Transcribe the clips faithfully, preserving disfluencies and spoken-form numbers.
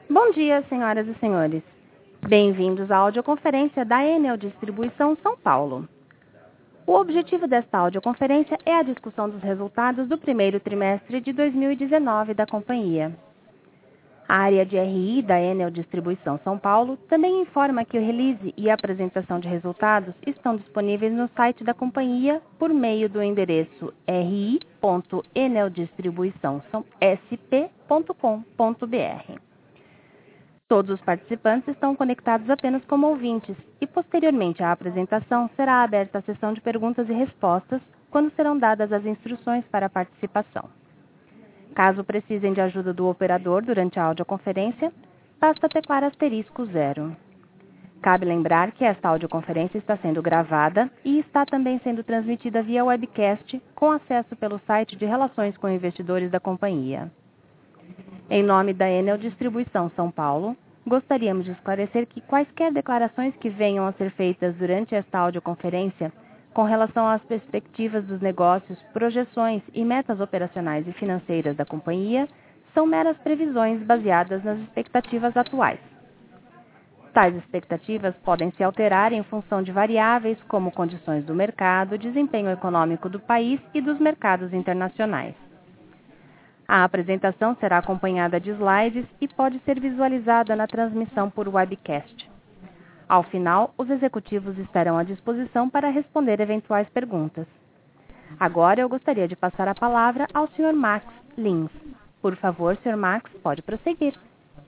Bom dia, senhoras e senhores. Bem-vindos à audioconferência da Enel Distribuição São Paulo. O objetivo desta audioconferência é a discussão dos resultados do primeiro trimestre de dois mil e dezenove da companhia. A área de R I da Enel Distribuição São Paulo também informa que o release e a apresentação de resultados estão disponíveis no site da companhia por meio do endereço r i ponto enel distribuição s p ponto com ponto b r. Todos os participantes estão conectados apenas como ouvintes e, posteriormente à apresentação, será aberta a sessão de perguntas e respostas, quando serão dadas as instruções para a participação. Caso precisem de ajuda do operador durante a audioconferência, basta teclar asterisco zero. Cabe lembrar que esta audioconferência está sendo gravada e está também sendo transmitida via webcast, com acesso pelo site de Relações com Investidores da companhia. Em nome da Enel Distribuição São Paulo, gostaríamos de esclarecer que quaisquer declarações que venham a ser feitas durante esta audioconferência com relação às perspectivas dos negócios, projeções e metas operacionais e financeiras da companhia são meras previsões baseadas nas expectativas atuais. Tais expectativas podem se alterar em função de variáveis como condições do mercado, desempenho econômico do país e dos mercados internacionais. A apresentação será acompanhada de slides e pode ser visualizada na transmissão por webcast. Ao final, os executivos estarão à disposição para responder eventuais perguntas. Agora eu gostaria de passar a palavra ao senhor Max Lins. Por favor, senhor Max, pode prosseguir.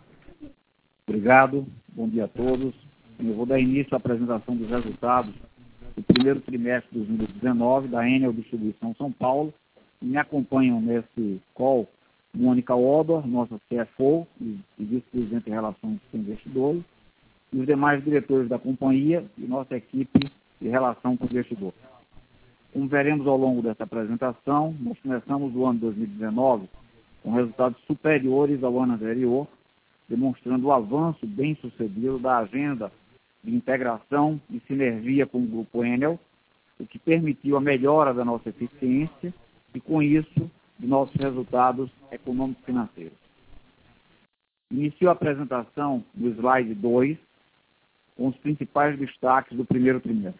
Obrigado, bom dia a todos. Eu vou dar início à apresentação dos resultados do primeiro trimestre de dois mil e dezenove da Enel Distribuição São Paulo. Me acompanham nesse call Mônica Odor, nossa C F O e, e vice-presidente de Relações com Investidores, e os demais diretores da companhia e nossa equipe de Relação com Investidores. Como veremos ao longo dessa apresentação, nós começamos o ano dois mil e dezenove com resultados superiores ao ano anterior, demonstrando o avanço bem-sucedido da agenda de integração e sinergia com o Grupo Enel, o que permitiu a melhora da nossa eficiência e, com isso, de nossos resultados econômico-financeiros. Inicio a apresentação no slide dois, com os principais destaques do primeiro trimestre.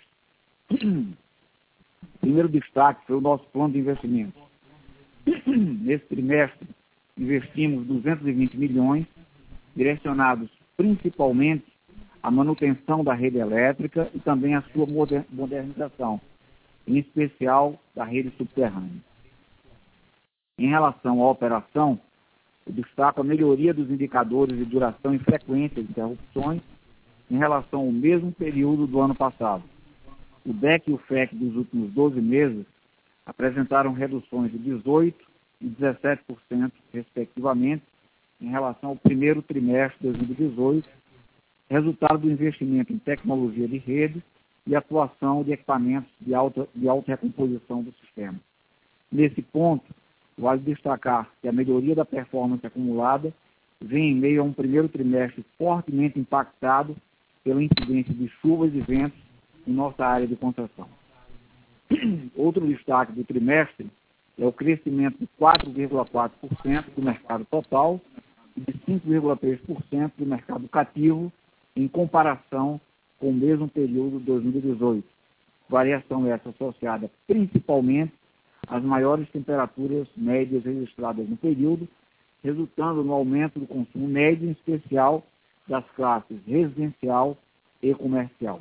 O primeiro destaque foi o nosso plano de investimentos. Nesse trimestre, investimos duzentos e vinte milhões, direcionados principalmente à manutenção da rede elétrica e também à sua modernização, em especial da rede subterrânea. Em relação à operação, eu destaco a melhoria dos indicadores de duração e frequência de interrupções em relação ao mesmo período do ano passado. O D E C e o F E C dos últimos doze meses apresentaram reduções de dezoito por cento e dezessete por cento, respectivamente, em relação ao primeiro trimestre de dois mil e dezoito, resultado do investimento em tecnologia de rede e atuação de equipamentos de alta, de alta recomposição do sistema. Nesse ponto, vale destacar que a melhoria da performance acumulada vem em meio a um primeiro trimestre fortemente impactado pela incidência de chuvas e ventos em nossa área de concessão. Outro destaque do trimestre é o crescimento de quatro vírgula quatro por cento do mercado total e de cinco vírgula três por cento do mercado cativo em comparação com o mesmo período de dois mil e dezoito. Variação essa associada principalmente às maiores temperaturas médias registradas no período, resultando no aumento do consumo médio, em especial das classes residencial e comercial.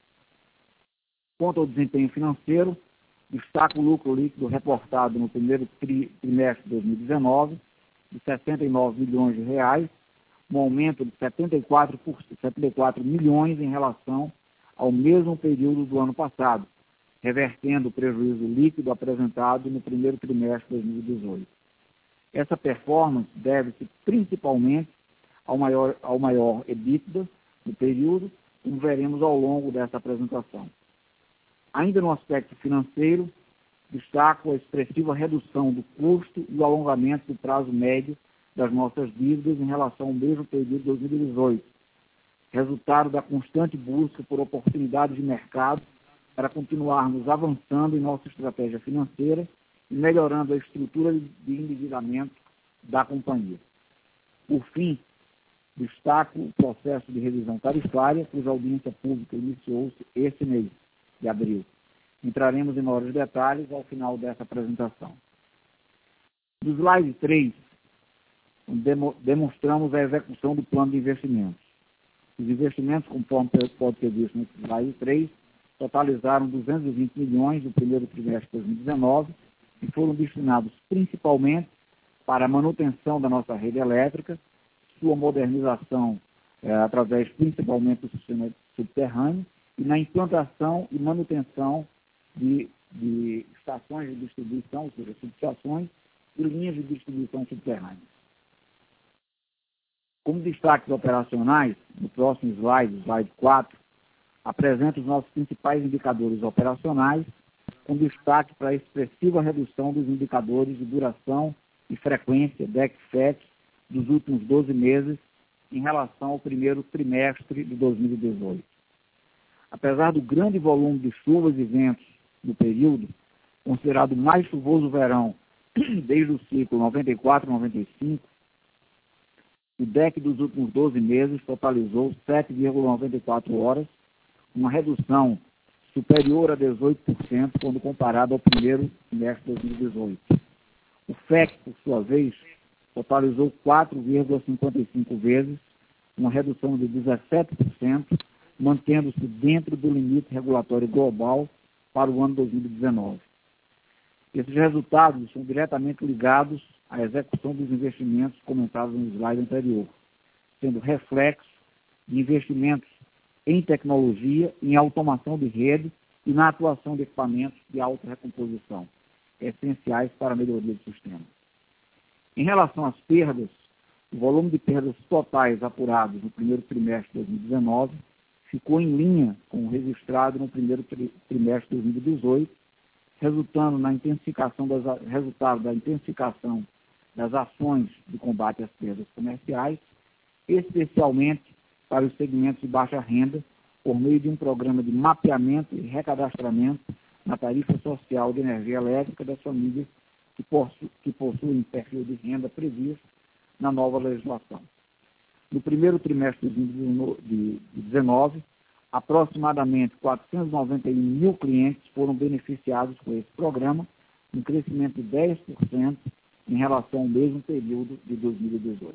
Quanto ao desempenho financeiro, destaca o lucro líquido reportado no primeiro tri, trimestre de dois mil e dezenove de sessenta e nove milhões de reais, um aumento de setenta e quatro, por, setenta e quatro milhões em relação ao mesmo período do ano passado, revertendo o prejuízo líquido apresentado no primeiro trimestre de dois mil e dezoito. Essa performance deve-se principalmente ao maior, ao maior EBITDA do período, como veremos ao longo dessa apresentação. Ainda no aspecto financeiro, destaco a expressiva redução do custo e o alongamento do prazo médio das nossas dívidas em relação ao mesmo período de dois mil e dezoito, resultado da constante busca por oportunidades de mercado para continuarmos avançando em nossa estratégia financeira e melhorando a estrutura de endividamento da companhia. Por fim, destaco o processo de revisão tarifária, cuja audiência pública iniciou-se este mês de abril. Entraremos em maiores detalhes ao final dessa apresentação. No slide três, demo, demonstramos a execução do plano de investimentos. Os investimentos, conforme pode ser visto no slide três, totalizaram duzentos e vinte milhões no primeiro trimestre de dois mil e dezenove e foram destinados principalmente para a manutenção da nossa rede elétrica, sua modernização é, através principalmente do sistema subterrâneo e na implantação e manutenção de, de estações de distribuição, ou seja, subestações e linhas de distribuição subterrâneas. Como destaques operacionais, no próximo slide, slide quatro, apresenta os nossos principais indicadores operacionais, com destaque para a expressiva redução dos indicadores de duração e frequência, D E C F E T, dos últimos doze meses em relação ao primeiro trimestre de dois mil e dezoito. Apesar do grande volume de chuvas e ventos no período, considerado o mais chuvoso verão desde o ciclo noventa e quatro a noventa e cinco, o D E C dos últimos doze meses totalizou sete vírgula noventa e quatro horas, uma redução superior a dezoito por cento quando comparado ao primeiro trimestre de dois mil e dezoito. O F E C, por sua vez, totalizou quatro vírgula cinquenta e cinco vezes, uma redução de dezessete por cento, mantendo-se dentro do limite regulatório global para o ano dois mil e dezenove. Esses resultados são diretamente ligados à execução dos investimentos comentados no slide anterior, sendo reflexo de investimentos em tecnologia, em automação de rede e na atuação de equipamentos de alta recomposição, essenciais para a melhoria do sistema. Em relação às perdas, o volume de perdas totais apurados no primeiro trimestre de dois mil e dezenove ficou em linha com o registrado no primeiro trimestre de dois mil e dezoito, resultando na intensificação das, resultado da intensificação das ações de combate às perdas comerciais, especialmente para os segmentos de baixa renda, por meio de um programa de mapeamento e recadastramento na tarifa social de energia elétrica das famílias que, possu que possuem perfil de renda previsto na nova legislação. No primeiro trimestre de dois mil e dezenove, aproximadamente quatrocentos e noventa e um mil clientes foram beneficiados com esse programa, um crescimento de dez por cento em relação ao mesmo período de dois mil e dezoito.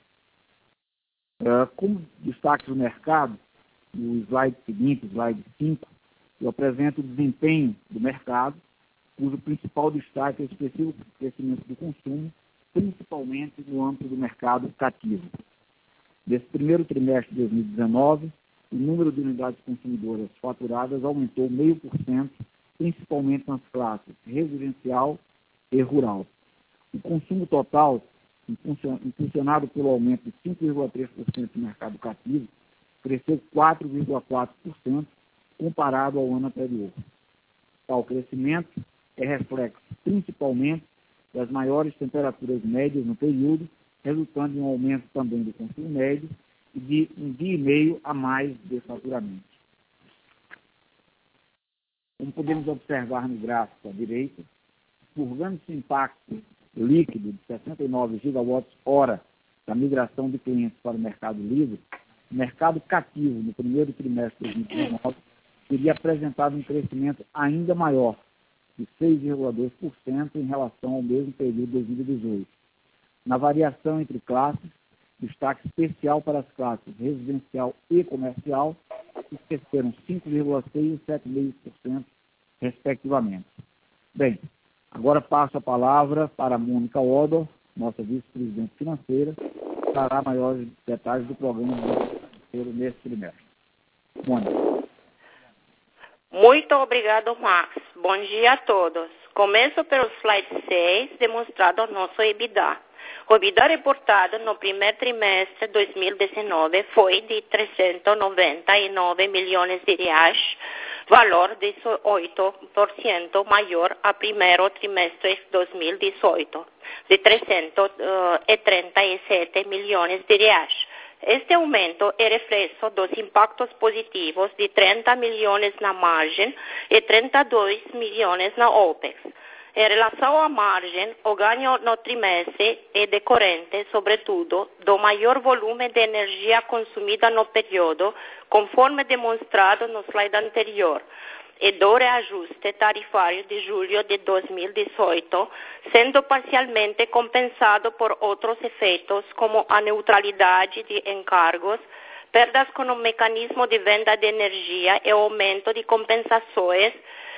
Uh, como destaque do mercado, no slide seguinte, slide cinco, eu apresento o desempenho do mercado, cujo principal destaque é o expressivo crescimento do consumo, principalmente no âmbito do mercado cativo. Nesse primeiro trimestre de dois mil e dezenove, o número de unidades consumidoras faturadas aumentou zero vírgula cinco por cento, principalmente nas classes residencial e rural. O consumo total, impulsionado pelo aumento de cinco vírgula três por cento no mercado cativo, cresceu quatro vírgula quatro por cento comparado ao ano anterior. Tal crescimento é reflexo principalmente das maiores temperaturas médias no período, resultando em um aumento também do consumo médio e de um dia e meio a mais de faturamento. Como podemos observar no gráfico à direita, purgando-se o impacto líquido de sessenta e nove gigawatts-hora da migração de clientes para o mercado livre, o mercado cativo no primeiro trimestre de dois mil e dezenove teria apresentado um crescimento ainda maior, de seis vírgula dois por cento em relação ao mesmo período de dois mil e dezoito. Na variação entre classes, destaque especial para as classes residencial e comercial, que cresceram cinco vírgula seis por cento e sete vírgula cinco por cento, respectivamente. Bem, agora passo a palavra para a Mônica Odor, nossa vice-presidente financeira, que dará maiores detalhes do programa financeiro nesse trimestre. Mônica. Muito obrigado, Max. Bom dia a todos. Começo pelo slide seis, demonstrando o nosso EBITDA. O EBITDA reportado no primeiro trimestre de dois mil e dezenove foi de trezentos e noventa e nove milhões de reais, valor dezoito por cento maior ao primeiro trimestre de dois mil e dezoito, de trezentos e trinta e sete milhões de reais. Este aumento é reflexo dos impactos positivos de trinta milhões na margem e trinta e dois milhões na OPEX. Em relação à margem, o ganho no trimestre é decorrente, sobretudo, do maior volume de energia consumida no período, conforme demonstrado no slide anterior, e do reajuste tarifário de julho de dois mil e dezoito, sendo parcialmente compensado por outros efeitos, como a neutralidade de encargos, perdas com o mecanismo de venda de energia e o aumento de compensações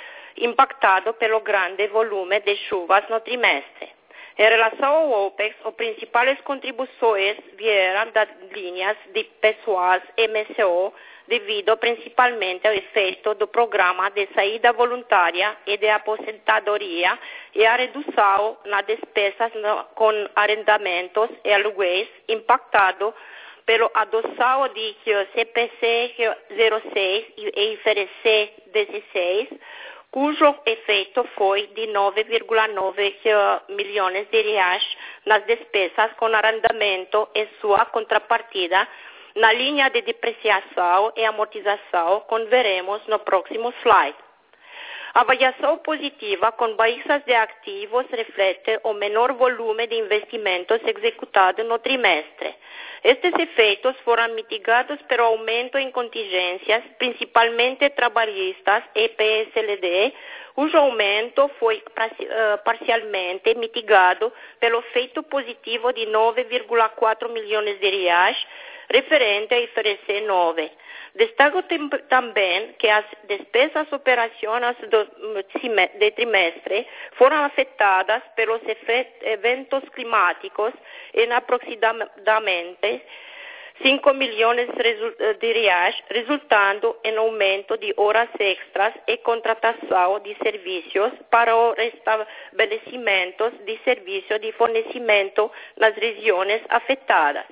impactado pelo grande volume de chuvas no trimestre. Em relação ao OPEX, as principais contribuições vieram das linhas de pessoas e M C O, devido principalmente ao efeito do programa de saída voluntária e de aposentadoria e a redução nas despesas no, com arrendamentos e aluguéis, impactado pela adoção de C P C zero seis e I F R C dezesseis, cujo efeito foi de nove vírgula nove milhões de reais nas despesas com arrendamento e sua contrapartida na linha de depreciação e amortização, como veremos no próximo slide. A avaliação positiva com baixas de ativos reflete o menor volume de investimentos executado no trimestre. Estes efeitos foram mitigados pelo aumento em contingências, principalmente trabalhistas e P S L D, cujo aumento foi parcialmente mitigado pelo efeito positivo de nove vírgula quatro milhões de reais, referente a I F R C nove. Destaco também que as despesas operacionais do de trimestre foram afetadas pelos eventos climáticos em aproximadamente cinco milhões de reais, resultando em aumento de horas extras e contratação de serviços para o restabelecimento de serviços de fornecimento nas regiões afetadas.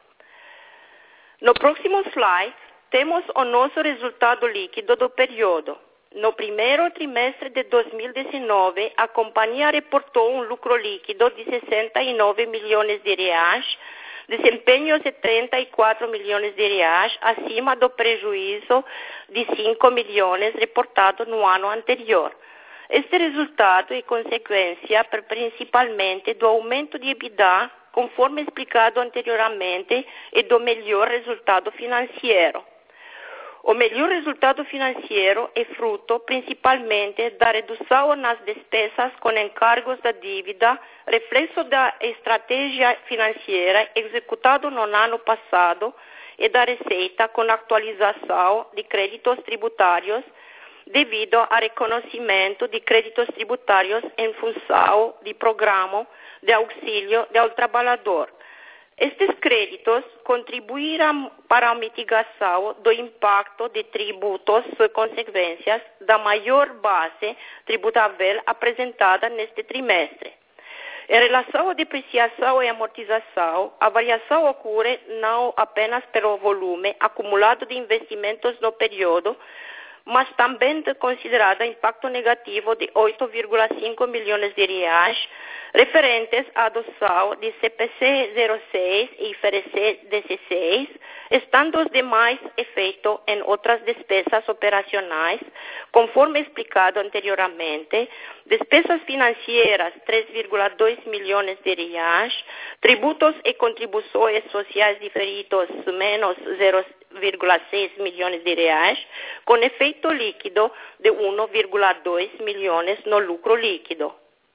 No próximo slide, temos o nosso resultado líquido do período. No primeiro trimestre de dois mil e dezenove, a companhia reportou um lucro líquido de sessenta e nove milhões de reais, desempenho de trinta e quatro milhões de reais, acima do prejuízo de cinco milhões reportado no ano anterior. Este resultado é consequência principalmente do aumento de EBITDA, conforme explicado anteriormente, e do melhor resultado financeiro. O melhor resultado financeiro é fruto principalmente da redução nas despesas com encargos da dívida, reflexo da estratégia financeira executada no ano passado e da receita com atualização de créditos tributários, devido ao reconhecimento de créditos tributários em função do programa de auxílio ao trabalhador. Estes créditos contribuirão para a mitigação do impacto de tributos e consequências da maior base tributável apresentada neste trimestre. Em relação à depreciação e amortização, a variação ocorre não apenas pelo volume acumulado de investimentos no período, mas também considerado impacto negativo de oito vírgula cinco milhões de reais, referentes à adoção de C P C zero seis e I F R C dezesseis, estando os demais efeitos em outras despesas operacionais, conforme explicado anteriormente, despesas financeiras três vírgula dois milhões de reais, tributos e contribuições sociais diferidos menos zero vírgula seis milhões de reais, com efeito líquido de um vírgula dois milhões no lucro líquido.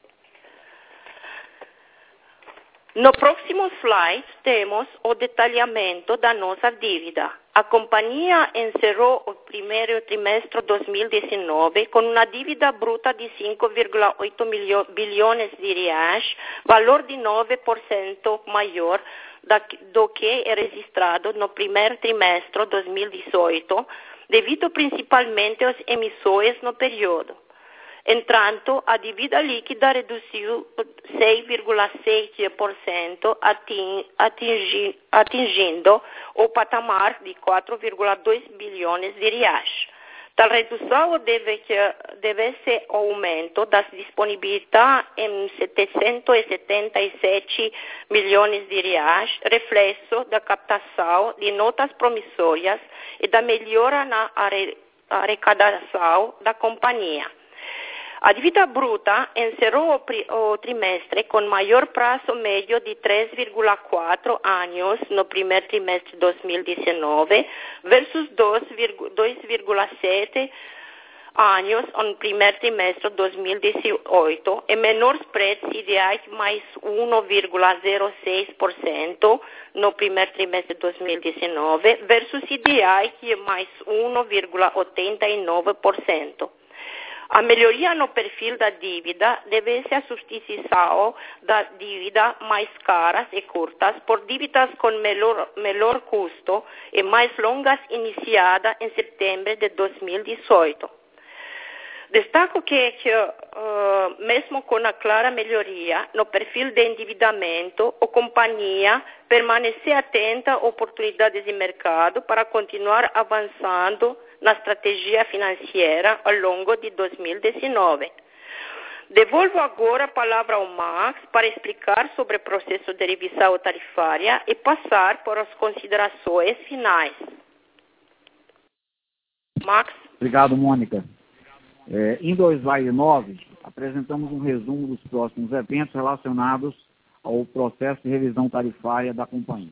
No próximo slide, temos o detalhamento da nossa dívida. A companhia encerrou o primeiro trimestre de dois mil e dezenove com uma dívida bruta de cinco vírgula oito bilhões de reais, valor de nove por cento maior do que é registrado no primeiro trimestre de dois mil e dezoito, devido principalmente às emissões no período. Entanto, a dívida líquida reduziu seis vírgula seis por cento, atingi, atingindo o patamar de quatro vírgula dois bilhões de reais. Tal redução deve, deve-se ao aumento das disponibilidades em setecentos e setenta e sete milhões de reais, reflexo da captação de notas promissórias e da melhora na arrecadação da companhia. A dívida bruta encerrou o, pri, o trimestre com maior prazo médio de três vírgula quatro anos no primeiro trimestre de dois mil e dezenove versus dois vírgula sete anos no primeiro trimestre de dois mil e dezoito e menor spread C D I mais um vírgula zero seis por cento no primeiro trimestre de dois mil e dezenove versus C D I mais um vírgula oitenta e nove por cento. A melhoria no perfil da dívida deve-se à substituição da dívida mais caras e curtas por dívidas com melhor, melhor custo e mais longas iniciada em setembro de dois mil e dezoito. Destaco que, que uh, mesmo com a clara melhoria no perfil de endividamento, a companhia permanece atenta a oportunidades de mercado para continuar avançando na estratégia financeira ao longo de dois mil e dezenove. Devolvo agora a palavra ao Max para explicar sobre o processo de revisão tarifária e passar por as considerações finais. Max? Obrigado, Mônica. É, em dois mil e nove, apresentamos um resumo dos próximos eventos relacionados ao processo de revisão tarifária da companhia.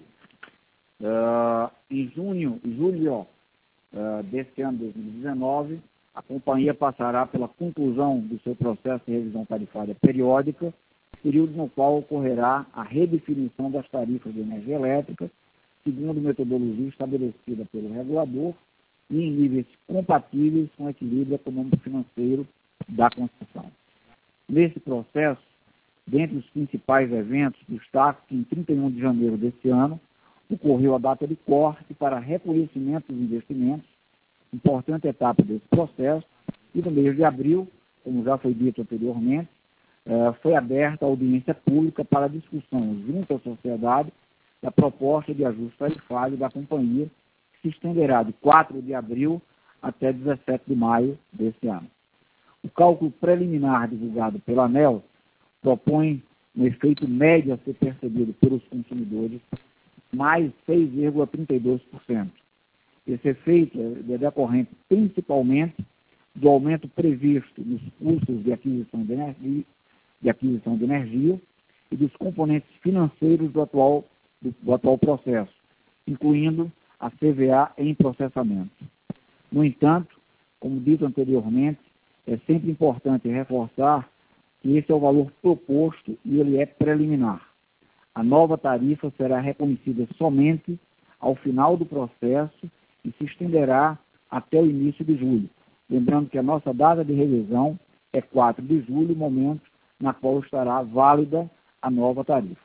Uh, em junho, julho uh, deste ano de dois mil e dezenove, a companhia passará pela conclusão do seu processo de revisão tarifária periódica, período no qual ocorrerá a redefinição das tarifas de energia elétrica, segundo metodologia estabelecida pelo regulador, e em níveis compatíveis com o equilíbrio econômico-financeiro da concessão. Nesse processo, dentre os principais eventos, destaco que em trinta e um de janeiro deste ano, ocorreu a data de corte para reconhecimento dos investimentos, importante etapa desse processo, e no mês de abril, como já foi dito anteriormente, foi aberta a audiência pública para discussão junto à sociedade da proposta de ajuste tarifário da companhia, se estenderá de quatro de abril até dezessete de maio deste ano. O cálculo preliminar divulgado pela ANEEL propõe um efeito médio a ser percebido pelos consumidores, mais seis vírgula trinta e dois por cento. Esse efeito é decorrente principalmente do aumento previsto nos custos de aquisição de energia, de aquisição de energia e dos componentes financeiros do atual, do, do atual processo, incluindo a C V A em processamento. No entanto, como dito anteriormente, é sempre importante reforçar que esse é o valor proposto e ele é preliminar. A nova tarifa será reconhecida somente ao final do processo e se estenderá até o início de julho. Lembrando que a nossa data de revisão é quatro de julho, momento na qual estará válida a nova tarifa.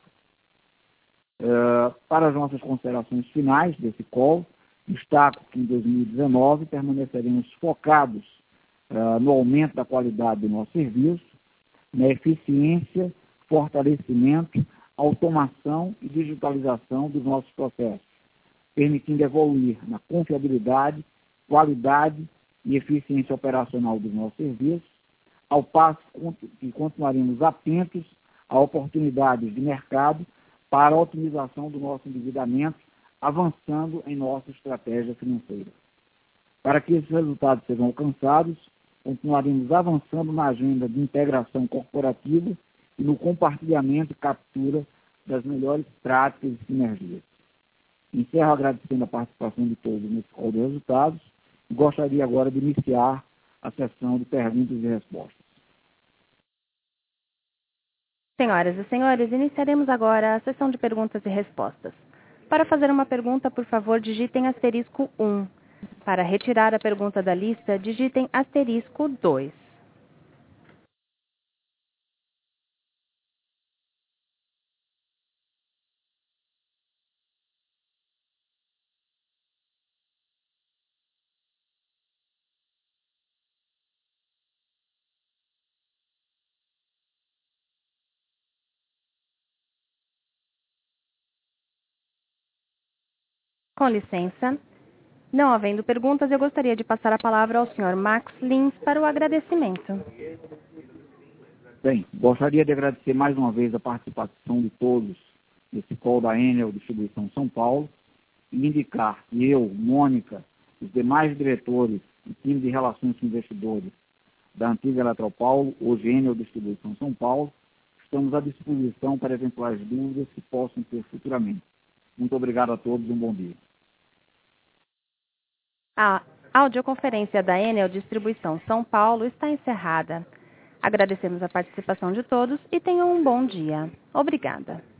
Uh, para as nossas considerações finais desse call, destaco que em dois mil e dezenove permaneceremos focados uh, no aumento da qualidade do nosso serviço, na eficiência, fortalecimento, automação e digitalização dos nossos processos, permitindo evoluir na confiabilidade, qualidade e eficiência operacional dos nossos serviços, ao passo que continuaremos atentos a oportunidades de mercado para a otimização do nosso endividamento, avançando em nossa estratégia financeira. Para que esses resultados sejam alcançados, continuaremos avançando na agenda de integração corporativa e no compartilhamento e captura das melhores práticas e sinergias. Encerro agradecendo a participação de todos nesse call de resultados e gostaria agora de iniciar a sessão de perguntas e respostas. Senhoras e senhores, iniciaremos agora a sessão de perguntas e respostas. Para fazer uma pergunta, por favor, digitem asterisco um. Para retirar a pergunta da lista, digitem asterisco dois. Com licença, não havendo perguntas, eu gostaria de passar a palavra ao senhor Max Lins para o agradecimento. Bem, gostaria de agradecer mais uma vez a participação de todos nesse call da Enel Distribuição São Paulo e indicar que eu, Mônica, os demais diretores e time de relações com investidores da antiga Eletropaulo, hoje Enel Distribuição São Paulo. Estamos à disposição para eventuais dúvidas que possam ter futuramente. Muito obrigado a todos e um bom dia. A audioconferência da Enel Distribuição São Paulo está encerrada. Agradecemos a participação de todos e tenham um bom dia. Obrigada.